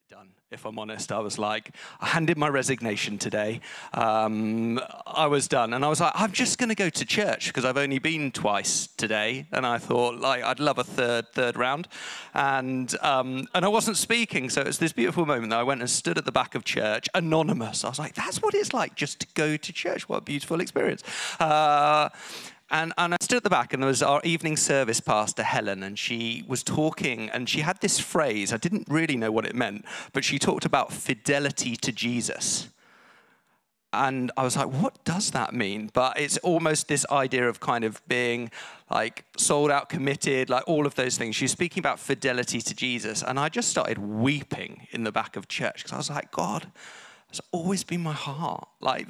done, if I'm honest. I was like, I handed my resignation today. I was done. And I was like, I'm just going to go to church because I've only been twice today. And I thought, like, I'd love a third round. And I wasn't speaking. So it was this beautiful moment that I went and stood at the back of church, anonymous. I was like, that's what it's like just to go to church. What a beautiful experience. And I stood at the back, and there was our evening service pastor, Helen, and she was talking, and she had this phrase. I didn't really know what it meant, but she talked about fidelity to Jesus. And I was like, what does that mean? But it's almost this idea of kind of being like sold out, committed, like all of those things. She's speaking about fidelity to Jesus. And I just started weeping in the back of church because I was like, God, that's always been my heart. Like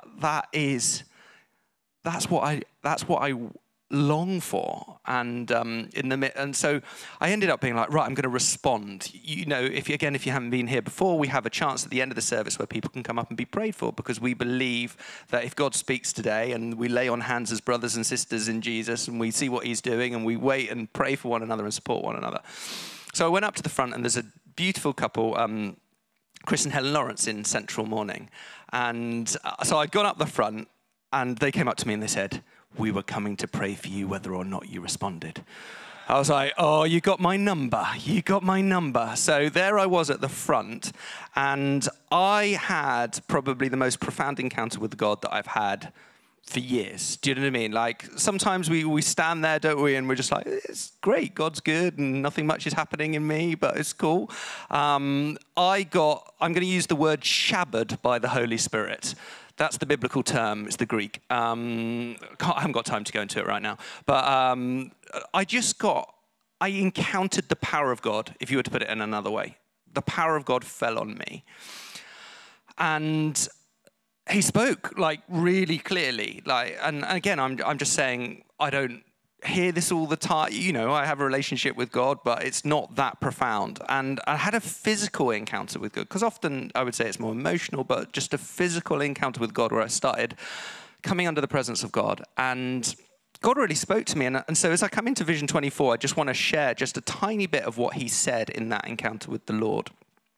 that's what I long for, and so I ended up being like, right, I'm going to respond. You know, if you haven't been here before, we have a chance at the end of the service where people can come up and be prayed for, because we believe that if God speaks today and we lay on hands as brothers and sisters in Jesus and we see what he's doing and we wait and pray for one another and support one another. So I went up to the front, and there's a beautiful couple, Chris and Helen Lawrence in Central Morning, and so I'd gone up the front. And they came up to me and they said, we were coming to pray for you whether or not you responded. I was like, oh, you got my number. You got my number. So there I was at the front, and I had probably the most profound encounter with God that I've had for years. Do you know what I mean? Like, sometimes we stand there, don't we? And we're just like, it's great. God's good and nothing much is happening in me, but it's cool. I'm going to use the word shabbared by the Holy Spirit. That's the biblical term. It's the Greek. I haven't got time to go into it right now. But I encountered the power of God, if you were to put it in another way. The power of God fell on me. And he spoke, like, really clearly. Like, and again, I'm just saying, I don't hear this all the time. You know, I have a relationship with God, but it's not that profound. And I had a physical encounter with God, because often I would say it's more emotional, but just a physical encounter with God where I started coming under the presence of God. And God really spoke to me. And so as I come into Vision 24, I just want to share just a tiny bit of what he said in that encounter with the Lord.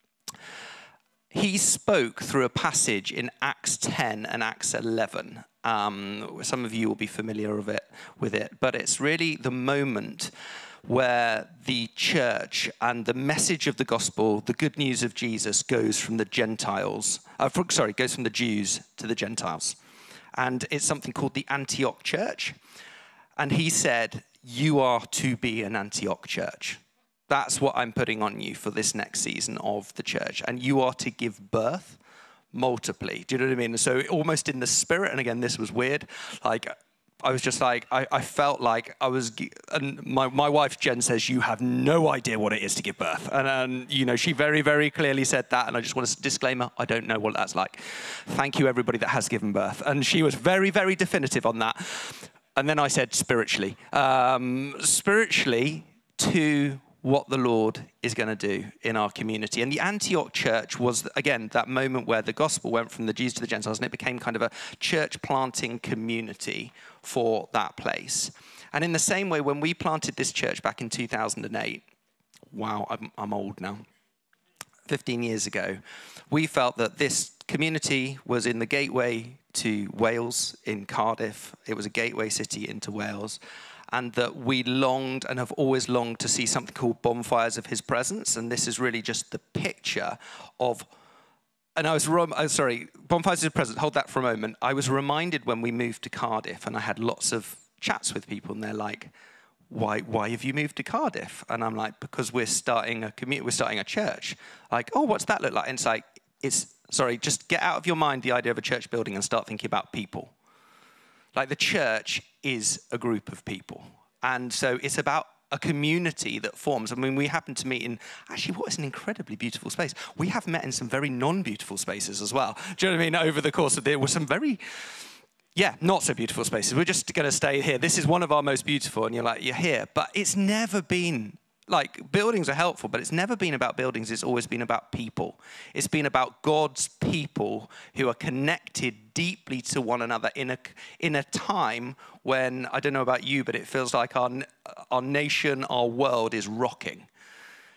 He spoke through a passage in Acts 10 and Acts 11. Some of you will be familiar with it, but it's really the moment where the church and the message of the gospel, the good news of Jesus, goes from the goes from the Jews to the Gentiles. And it's something called the Antioch Church. And he said, you are to be an Antioch church. That's what I'm putting on you for this next season of the church. And you are to give birth multiply. Do you know what I mean? So almost in the spirit, and again, this was weird. Like, I was just like, I felt like I was, and my wife, Jen, says, you have no idea what it is to give birth. And you know, she very, very clearly said that. And I just want to disclaimer, I don't know what that's like. Thank you, everybody that has given birth. And she was very, very definitive on that. And then I said, spiritually to what the Lord is going to do in our community. And the Antioch church was, again, that moment where the gospel went from the Jews to the Gentiles, and it became kind of a church planting community for that place. And in the same way, when we planted this church back in 2008, wow, I'm old now, 15 years ago, we felt that this community was in the gateway to Wales, in Cardiff. It was a gateway city into Wales. And that we longed and have always longed to see something called Bonfires of His Presence. And this is really just the picture of, and Bonfires of His Presence, hold that for a moment. I was reminded when we moved to Cardiff, and I had lots of chats with people, and they're like, why have you moved to Cardiff? And I'm like, because we're starting a community, we're starting a church. Like, oh, what's that look like? And it's like, just get out of your mind the idea of a church building and start thinking about people. Like, the church is a group of people. And so it's about a community that forms. I mean, we happen to meet in, actually, what is an incredibly beautiful space. We have met in some very non-beautiful spaces as well. Do you know what I mean? Over the course of there were some very, not so beautiful spaces. We're just going to stay here. This is one of our most beautiful, and you're here. But it's never been, like, buildings are helpful, but it's never been about buildings. It's always been about people. It's been about God's people who are connected deeply to one another in a time when, I don't know about you, but it feels like our nation, our world is rocking.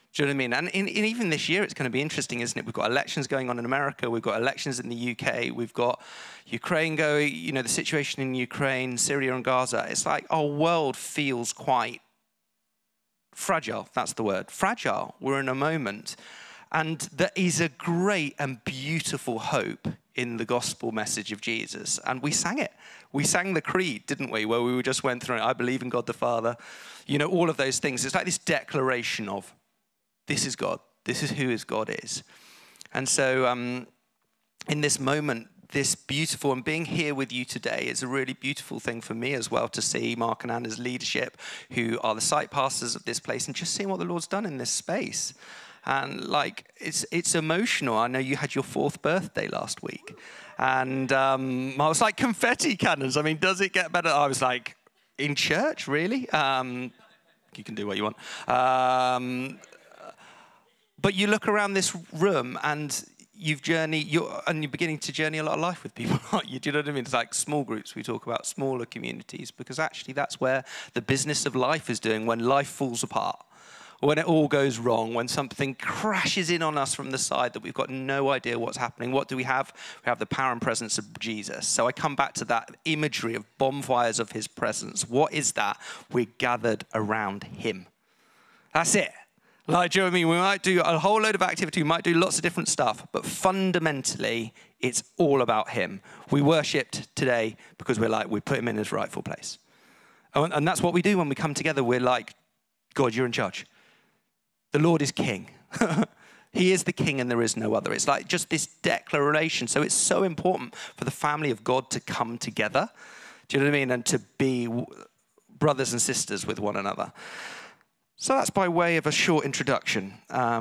Do you know what I mean? And even this year, it's going to be interesting, isn't it? We've got elections going on in America. We've got elections in the UK. We've got Ukraine going, the situation in Ukraine, Syria and Gaza. It's like our world feels quite fragile. That's the word. Fragile. We're in a moment. And there is a great and beautiful hope in the gospel message of Jesus. And we sang it. We sang the creed, didn't we? Where we just went through it. I believe in God the Father. All of those things. It's like this declaration of, this is God. This is who his God is. And so in this moment, this beautiful, and being here with you today is a really beautiful thing for me as well, to see Mark and Anna's leadership, who are the site pastors of this place, and just seeing what the Lord's done in this space. And it's emotional. I know you had your 4th birthday last week. And I was like, confetti cannons. I mean, does it get better? I was like, in church, really? You can do what you want. But you look around this room and you're beginning to journey a lot of life with people, aren't you? Do you know what I mean? It's like small groups. We talk about smaller communities, because actually that's where the business of life is doing when life falls apart, when it all goes wrong, when something crashes in on us from the side that we've got no idea what's happening. What do we have? We have the power and presence of Jesus. So I come back to that imagery of bonfires of his presence. What is that? We're gathered around him. That's it. Like, do you know what I mean? We might do a whole load of activity, we might do lots of different stuff, but fundamentally, it's all about him. We worshipped today because we put him in his rightful place. And that's what we do when we come together. We're like, God, you're in charge. The Lord is king. He is the king and there is no other. It's like just this declaration. So it's so important for the family of God to come together. Do you know what I mean? And to be brothers and sisters with one another. So that's by way of a short introduction.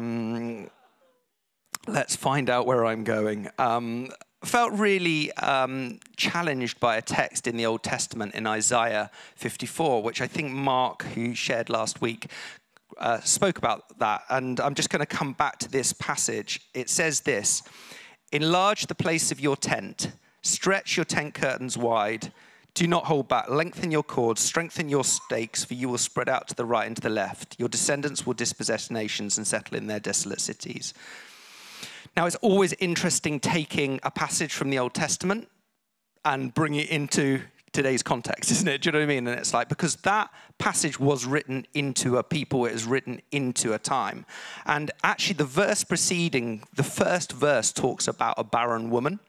Let's find out where I'm going. Felt really challenged by a text in the Old Testament in Isaiah 54, which I think Mark, who shared last week, spoke about that. And I'm just going to come back to this passage. It says this: enlarge the place of your tent, stretch your tent curtains wide, do not hold back, lengthen your cords, strengthen your stakes, for you will spread out to the right and to the left. Your descendants will dispossess nations and settle in their desolate cities. Now, it's always interesting taking a passage from the Old Testament and bringing it into today's context, isn't it? Do you know what I mean? And it's like, because that passage was written into a people, it was written into a time. And actually, the verse preceding, the first verse talks about a barren woman,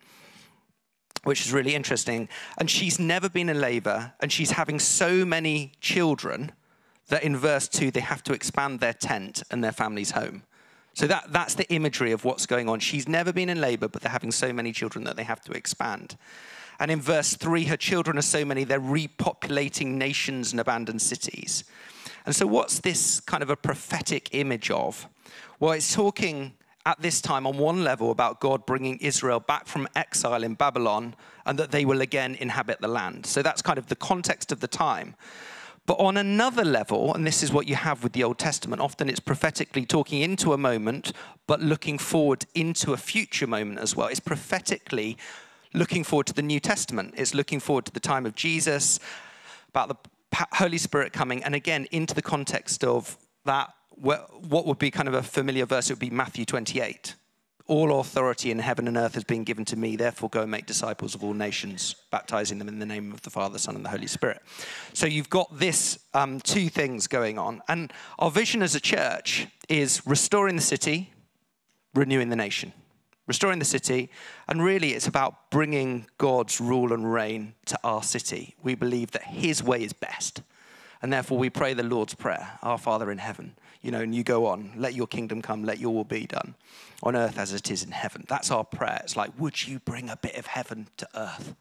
which is really interesting. And she's never been in labor, and she's having so many children that in verse 2, they have to expand their tent and their family's home. So that's the imagery of what's going on. She's never been in labor, but they're having so many children that they have to expand. And in verse 3, her children are so many, they're repopulating nations and abandoned cities. And so what's this kind of a prophetic image of? Well, it's talking at this time on one level about God bringing Israel back from exile in Babylon and that they will again inhabit the land. So that's kind of the context of the time. But on another level, and this is what you have with the Old Testament, often it's prophetically talking into a moment, but looking forward into a future moment as well. It's prophetically looking forward to the New Testament. It's looking forward to the time of Jesus, about the Holy Spirit coming, and again, into the context of that, what would be kind of a familiar verse, it would be Matthew 28. All authority in heaven and earth has been given to me, therefore go and make disciples of all nations, baptizing them in the name of the Father, Son, and the Holy Spirit. So you've got this two things going on. And our vision as a church is restoring the city, renewing the nation. Restoring the city, and really it's about bringing God's rule and reign to our city. We believe that his way is best. And therefore we pray the Lord's Prayer, our Father in heaven. And you go on, let your kingdom come, let your will be done on earth as it is in heaven. That's our prayer. It's like, would you bring a bit of heaven to earth?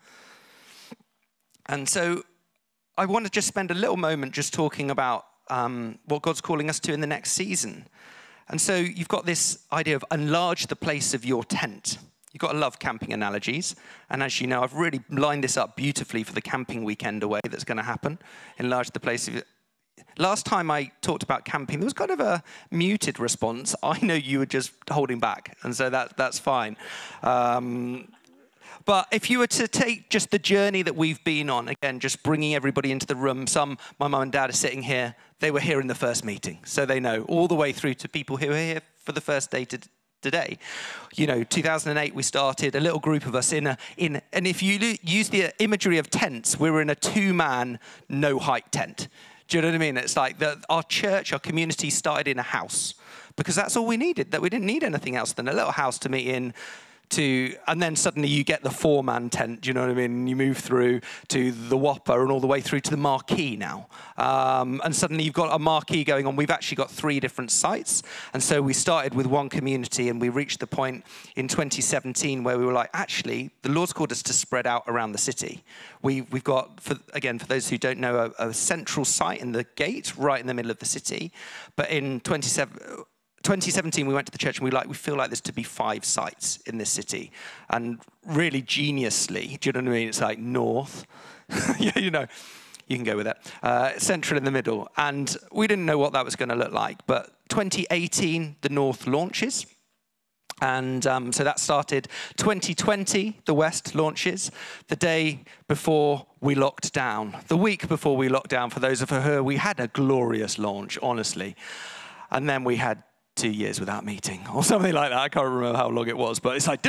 And so I want to just spend a little moment just talking about what God's calling us to in the next season. And so you've got this idea of enlarge the place of your tent. You've got to love camping analogies. And as you know, I've really lined this up beautifully for the camping weekend away that's going to happen. Enlarge the place of your... Last time I talked about camping, there was kind of a muted response. I know you were just holding back, and so that's fine. But if you were to take just the journey that we've been on, again, just bringing everybody into the room, my mum and dad are sitting here, they were here in the first meeting, so they know, all the way through to people who are here for the first day today. 2008 we started, a little group of us and if you use the imagery of tents, we were in a 2-man, no-height tent. Do you know what I mean? It's like our church, our community started in a house because that's all we needed, that we didn't need anything else than a little house to meet in, and then suddenly you get the 4-man tent, do you know what I mean? You move through to the Whopper and all the way through to the marquee now. And suddenly you've got a marquee going on. We've actually got 3 different sites. And so we started with one community and we reached the point in 2017 where we were like, actually, the Lord's called us to spread out around the city. We've got, for those who don't know, a central site in the gate right in the middle of the city. But in 2017, we went to the church and we feel like there's to be 5 sites in this city. And really geniusly, do you know what I mean? It's like north, yeah, you can go with it, central in the middle. And we didn't know what that was going to look like. But 2018, the north launches. And so that started 2020, the West launches, the day before we locked down. The week before we locked down, for those of her, we had a glorious launch, honestly. And then we had 2 years without meeting, or something like that. I can't remember how long it was, but it's like,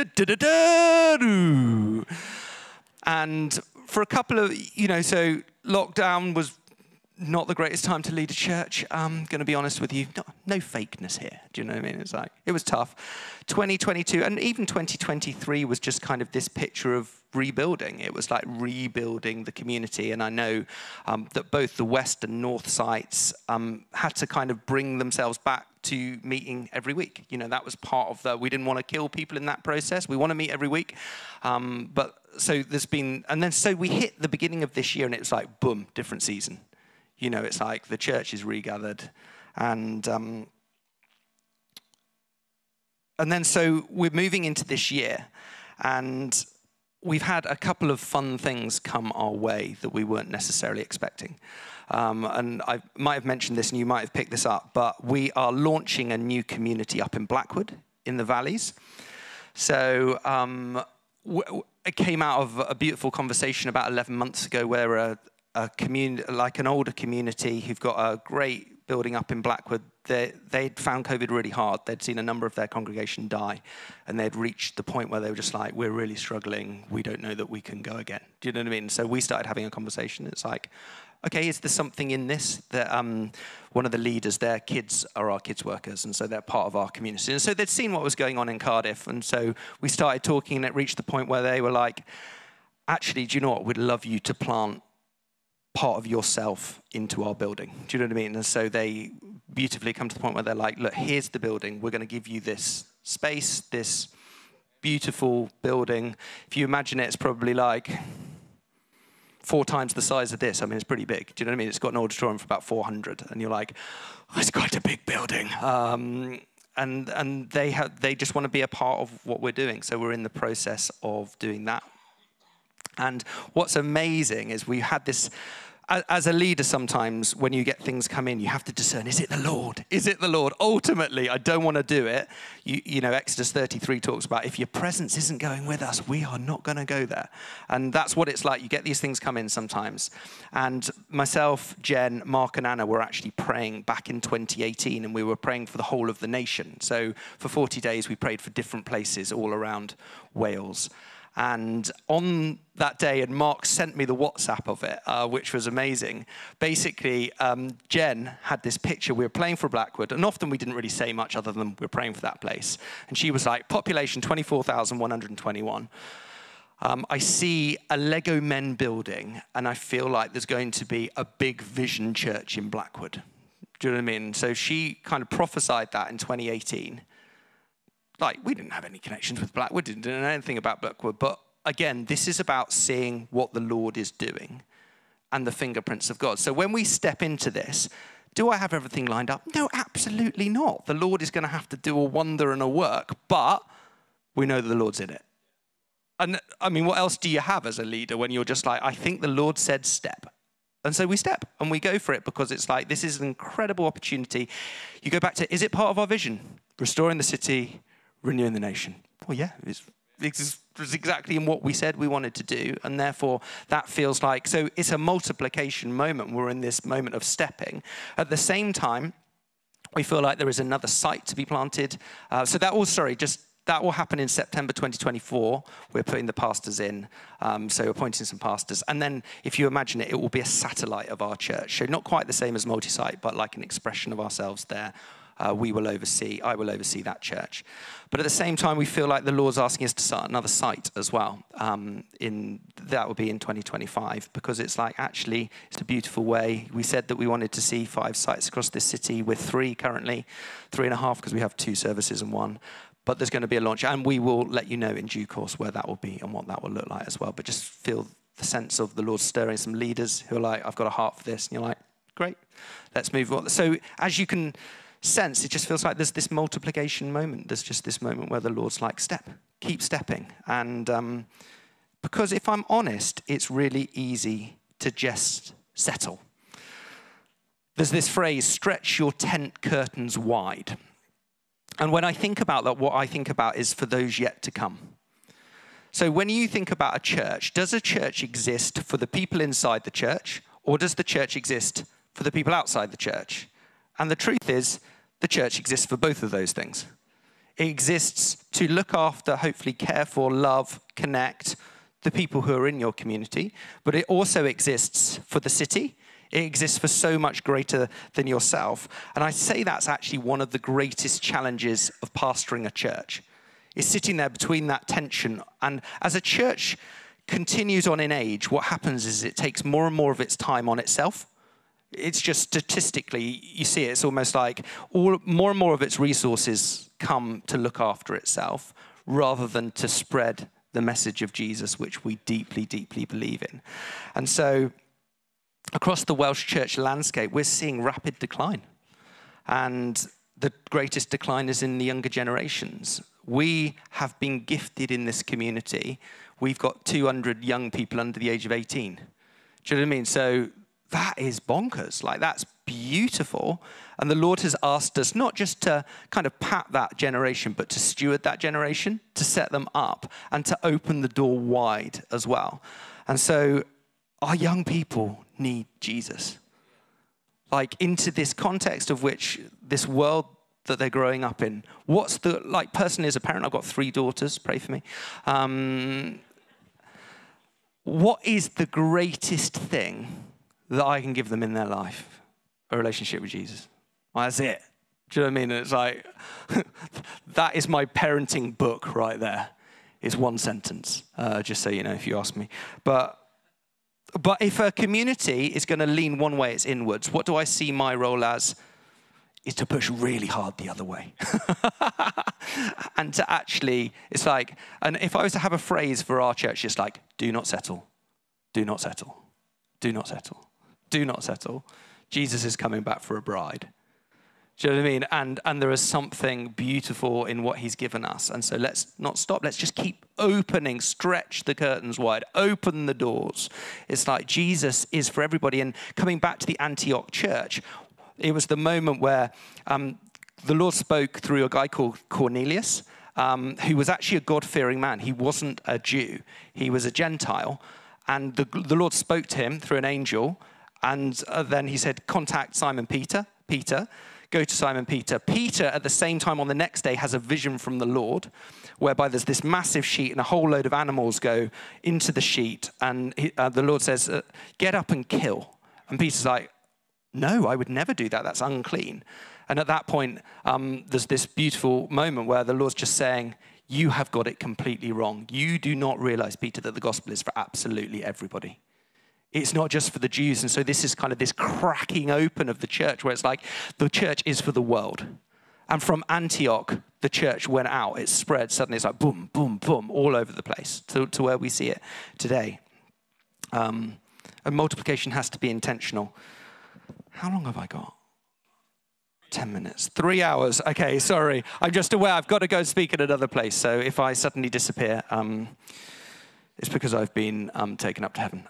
and for a couple of, so lockdown was not the greatest time to lead a church. I'm going to be honest with you. No fakeness here. Do you know what I mean? It's like, it was tough. 2022 and even 2023 was just kind of this picture of rebuilding. It was like rebuilding the community. And I know that both the West and North sites had to kind of bring themselves back to meeting every week. That was part of we didn't want to kill people in that process. We want to meet every week. But so so we hit the beginning of this year and it was like, boom, different season. It's like the church is regathered. And then so we're moving into this year. And we've had a couple of fun things come our way that we weren't necessarily expecting. And I might have mentioned this and you might have picked this up, but we are launching a new community up in Blackwood in the Valleys. So it came out of a beautiful conversation about 11 months ago where a community, like an older community who've got a great building up in Blackwood, they'd found COVID really hard. They'd seen a number of their congregation die, and they'd reached the point where they were just like, we're really struggling. We don't know that we can go again. Do you know what I mean? So we started having a conversation. It's like, okay, is there something in this that one of the leaders, their kids are our kids workers, and so they're part of our community. And so they'd seen what was going on in Cardiff, and so we started talking, and it reached the point where they were like, actually, do you know what? We'd love you to plant part of yourself into our building. Do you know what I mean? And so they beautifully come to the point where they're like, look, here's the building. We're going to give you this space, this beautiful building. If you imagine it, it's probably like 4 times the size of this. I mean, it's pretty big. Do you know what I mean? It's got an auditorium for about 400. And you're like, oh, it's quite a big building. And they just want to be a part of what we're doing. So we're in the process of doing that. And what's amazing is we had this, as a leader sometimes, when you get things come in, you have to discern, is it the Lord? Is it the Lord? Ultimately, I don't want to do it. Exodus 33 talks about if your presence isn't going with us, we are not going to go there. And that's what it's like. You get these things come in sometimes. And myself, Jen, Mark and Anna were actually praying back in 2018, and we were praying for the whole of the nation. So for 40 days, we prayed for different places all around Wales. And on that day, and Mark sent me the WhatsApp of it, which was amazing. Basically, Jen had this picture. We were praying for Blackwood, and often we didn't really say much other than we're praying for that place. And she was like, population 24,121. I see a Lego Men building, and I feel like there's going to be a big vision church in Blackwood. Do you know what I mean? So she kind of prophesied that in 2018. Like, we didn't have any connections with Blackwood, didn't know anything about Blackwood. But again, this is about seeing what the Lord is doing and the fingerprints of God. So when we step into this, do I have everything lined up? No, absolutely not. The Lord is going to have to do a wonder and a work, but we know that the Lord's in it. And I mean, what else do you have as a leader when you're just like, I think the Lord said step. And so we step and we go for it because it's like, this is an incredible opportunity. You go back to, is it part of our vision? Restoring the city, renewing the nation. Well, yeah, was exactly in what we said we wanted to do, and therefore that feels like, so it's a multiplication moment. We're in this moment of stepping. At the same time, we feel like there is another site to be planted. That will happen in September 2024. We're putting the pastors in, so appointing some pastors. And then, if you imagine it, it will be a satellite of our church. So not quite the same as multi-site, but like an expression of ourselves there. I will oversee that church. But at the same time, we feel like the Lord's asking us to start another site as well. That will be in 2025, because it's like, actually, it's a beautiful way. We said that we wanted to see 5 sites across this city. We're 3 currently, 3.5, because we have 2 services and 1. But there's going to be a launch, and we will let you know in due course where that will be and what that will look like as well. But just feel the sense of the Lord stirring some leaders who are like, I've got a heart for this. And you're like, great, let's move on. So as you can sense, it just feels like there's this multiplication moment. There's just this moment where the Lord's like, keep stepping. And because if I'm honest, it's really easy to just settle. There's this phrase, stretch your tent curtains wide. And when I think about that, what I think about is for those yet to come. So when you think about a church, does a church exist for the people inside the church, or does the church exist for the people outside the church? And the truth is, the church exists for both of those things. It exists to look after, hopefully care for, love, connect the people who are in your community, but it also exists for the city. It exists for so much greater than yourself. And I say that's actually one of the greatest challenges of pastoring a church, is sitting there between that tension. And as a church continues on in age, what happens is it takes more and more of its time on itself. It's just statistically, you see it, it's almost like more and more of its resources come to look after itself rather than to spread the message of Jesus, which we deeply, deeply believe in. And so across the Welsh church landscape, we're seeing rapid decline. And the greatest decline is in the younger generations. We have been gifted in this community. We've got 200 young people under the age of 18. Do you know what I mean? So that is bonkers. Like, that's beautiful. And the Lord has asked us not just to kind of pat that generation, but to steward that generation, to set them up, and to open the door wide as well. And so our young people need Jesus. Like, into this context of which this world that they're growing up in. What's the, like, personally as a parent, I've got 3 daughters, pray for me. What is the greatest thing that I can give them in their life? A relationship with Jesus. Well, that's it. Do you know what I mean? And it's like, that is my parenting book right there. It's 1 sentence, just so you know, if you ask me. But if a community is going to lean one way, it's inwards. What do I see my role as? Is to push really hard the other way. And to actually, it's like, and if I was to have a phrase for our church, it's like, do not settle, do not settle, do not settle, do not settle. Jesus is coming back for a bride. Do you know what I mean? And there is something beautiful in what he's given us. And so let's not stop. Let's just keep opening, stretch the curtains wide, open the doors. It's like Jesus is for everybody. And coming back to the Antioch church, it was the moment where the Lord spoke through a guy called Cornelius, who was actually a God-fearing man. He wasn't a Jew. He was a Gentile. And the Lord spoke to him through an angel. And then he said, contact Simon Peter. Go to Simon Peter. Peter, at the same time, on the next day, has a vision from the Lord, whereby there's this massive sheet and a whole load of animals go into the sheet. And the Lord says, get up and kill. And Peter's like, no, I would never do that. That's unclean. And at that point, there's this beautiful moment where the Lord's just saying, you have got it completely wrong. You do not realize, Peter, that the gospel is for absolutely everybody. It's not just for the Jews. And so this is kind of this cracking open of the church where it's like the church is for the world. And from Antioch, the church went out. It spread. Suddenly it's like boom, boom, boom, all over the place to where we see it today. And multiplication has to be intentional. How long have I got? 10 minutes. 3 hours. Okay, sorry. I'm just aware I've got to go speak at another place. So if I suddenly disappear, it's because I've been taken up to heaven.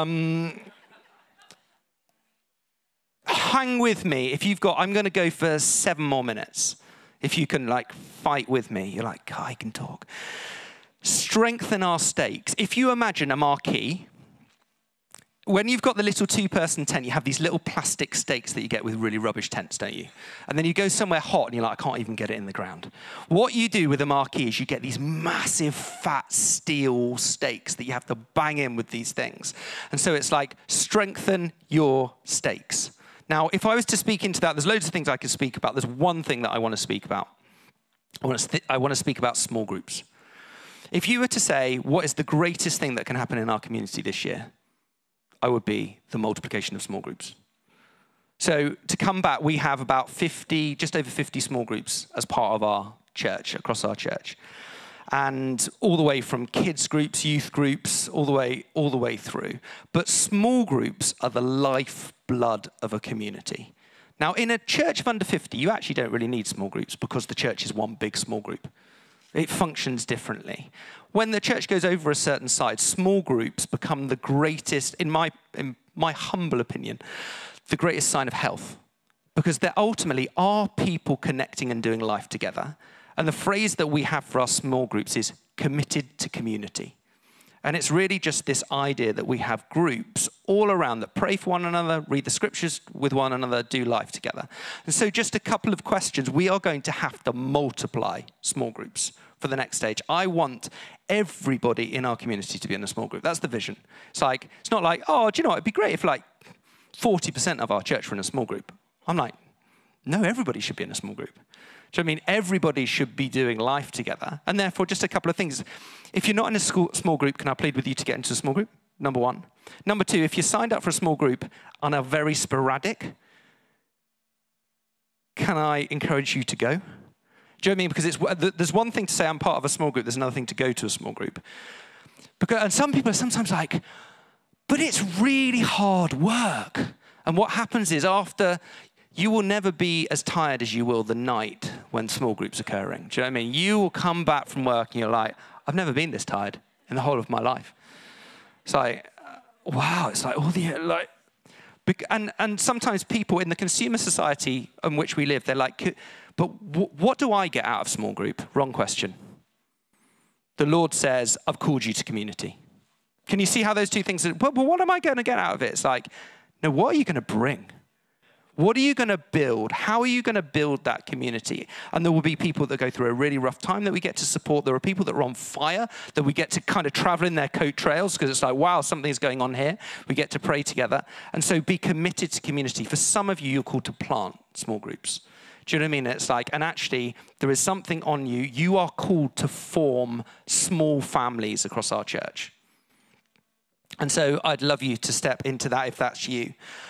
Hang with me. If you've got, I'm going to go for 7 more minutes. If you can, like, fight with me. You're like, I can talk. strengthen our stakes. If you imagine a marquee, when you've got the little two-person tent, you have these little plastic stakes that you get with really rubbish tents, don't you? And then you go somewhere hot and you're like, I can't even get it in the ground. What you do with a marquee is you get these massive, fat steel stakes that you have to bang in with these things. And so it's like, strengthen your stakes. Now, if I was to speak into that, there's loads of things I could speak about. There's one thing that I want to speak about. I want to speak about small groups. If you were to say, what is the greatest thing that can happen in our community this year? I would be the multiplication of small groups. So to come back, we have about 50, just over 50 small groups as part of our church, across our church. And all the way from kids groups, youth groups, all the way through. But small groups are the lifeblood of a community. Now, in a church of under 50, you actually don't really need small groups because the church is one big small group. It functions differently. When the church goes over a certain size, small groups become the greatest, in my humble opinion, the greatest sign of health. Because there ultimately are people connecting and doing life together. And the phrase that we have for our small groups is committed to community. And it's really just this idea that we have groups all around that pray for one another, read the scriptures with one another, do life together. And so just a couple of questions. We are going to have to multiply small groups for the next stage. I want everybody in our community to be in a small group. That's the vision. It's not like, oh, do you know what? It'd be great if like 40% of our church were in a small group. I'm like, no, everybody should be in a small group. Do you know what I mean? Everybody should be doing life together. And therefore, just a couple of things. If you're not in a small group, can I plead with you to get into a small group? Number one. Number two, if you're signed up for a small group and are very sporadic, can I encourage you to go? Do you know what I mean? Because there's one thing to say I'm part of a small group. There's another thing to go to a small group. And some people are sometimes like, but it's really hard work. And what happens is after... You will never be as tired as you will the night when small groups are occurring. Do you know what I mean? You will come back from work and you're like, I've never been this tired in the whole of my life. It's like, wow, it's like all the, and sometimes people in the consumer society in which we live, they're like, but what do I get out of small group? Wrong question. The Lord says, I've called you to community. Can you see how those two things are, well, what am I going to get out of it? It's like, no, what are you going to bring? What are you going to build? How are you going to build that community? And there will be people that go through a really rough time that we get to support. There are people that are on fire that we get to kind of travel in their coat trails because it's like, wow, something's going on here. We get to pray together. And so be committed to community. For some of you, you're called to plant small groups. Do you know what I mean? It's like, and actually, there is something on you. You are called to form small families across our church. And so I'd love you to step into that if that's you.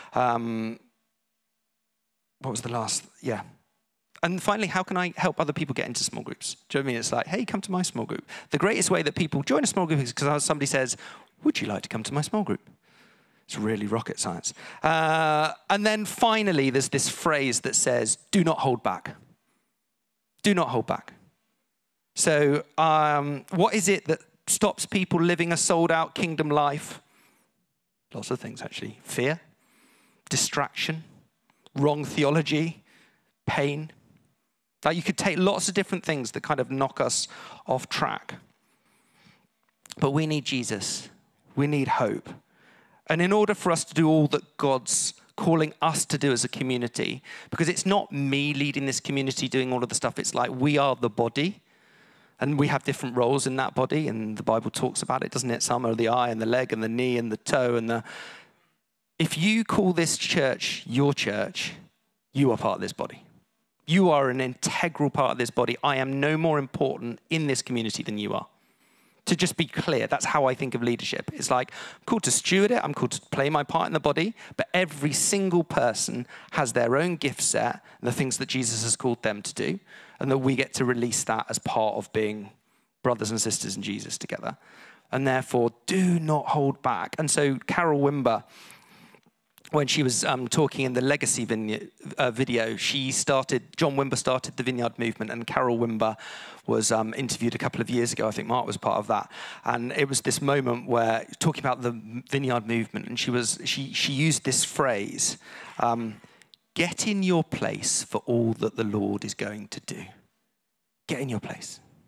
What was the last? Yeah. And finally, how can I help other people get into small groups? Do you know what I mean? It's like, hey, come to my small group. The greatest way that people join a small group is because somebody says, would you like to come to my small group? It's really rocket science. And then finally, there's this phrase that says, do not hold back. Do not hold back. So what is it that stops people living a sold-out kingdom life? Lots of things, actually. Fear, distraction, wrong theology, pain. Like you could take lots of different things that kind of knock us off track. But we need Jesus. We need hope. And in order for us to do all that God's calling us to do as a community, because it's not me leading this community doing all of the stuff, it's like we are the body. And we have different roles in that body, and the Bible talks about it, doesn't it? Some are the eye and the leg and the knee and the toe and the... If you call this church your church, you are part of this body. You are an integral part of this body. I am no more important in this community than you are. To just be clear, that's how I think of leadership. It's like, I'm called to steward it, I'm called to play my part in the body, but every single person has their own gift set and the things that Jesus has called them to do, and that we get to release that as part of being brothers and sisters in Jesus together. And therefore, do not hold back. And so Carol Wimber, when she was talking in the Legacy video, John Wimber started the Vineyard Movement, and Carol Wimber was interviewed a couple of years ago. I think Mark was part of that. And it was this moment where, talking about the Vineyard Movement, and she used this phrase, get in your place for all that the Lord is going to do. Get in your place.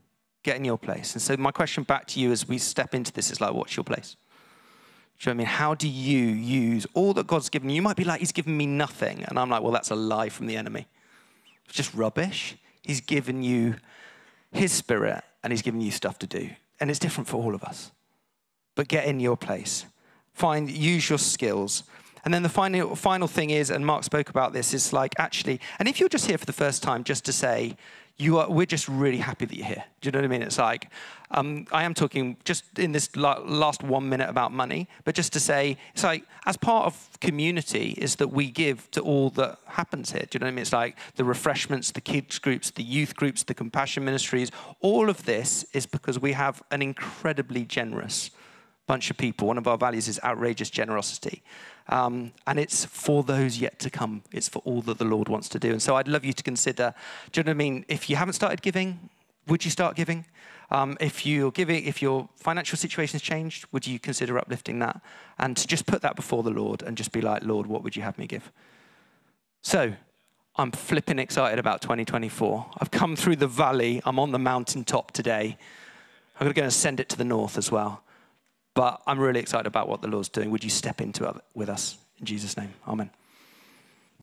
Get in your place. And so my question back to you as we step into this is like, what's your place? Do you know what I mean? How do you use all that God's given you? You might be like, he's given me nothing. And I'm like, well, that's a lie from the enemy. It's just rubbish. He's given you his spirit and he's given you stuff to do. And it's different for all of us. But get in your place. Use your skills. And then the final thing is, and Mark spoke about this, is like actually, and if you're just here for the first time, just to say, we're just really happy that you're here. Do you know what I mean? It's like, I am talking just in this last 1 minute about money, but just to say, it's like, as part of community is that we give to all that happens here. Do you know what I mean? It's like the refreshments, the kids groups, the youth groups, the compassion ministries. All of this is because we have an incredibly generous bunch of people. One of our values is outrageous generosity. And it's for those yet to come. It's for all that the Lord wants to do. And so I'd love you to consider, do you know what I mean? If you haven't started giving, would you start giving? If your financial situation has changed, would you consider uplifting that? And to just put that before the Lord and just be like, Lord, what would you have me give? So I'm flipping excited about 2024. I've come through the valley. I'm on the mountaintop today. I'm going to go and send it to the north as well. But I'm really excited about what the Lord's doing. Would you step into it with us? In Jesus' name, amen.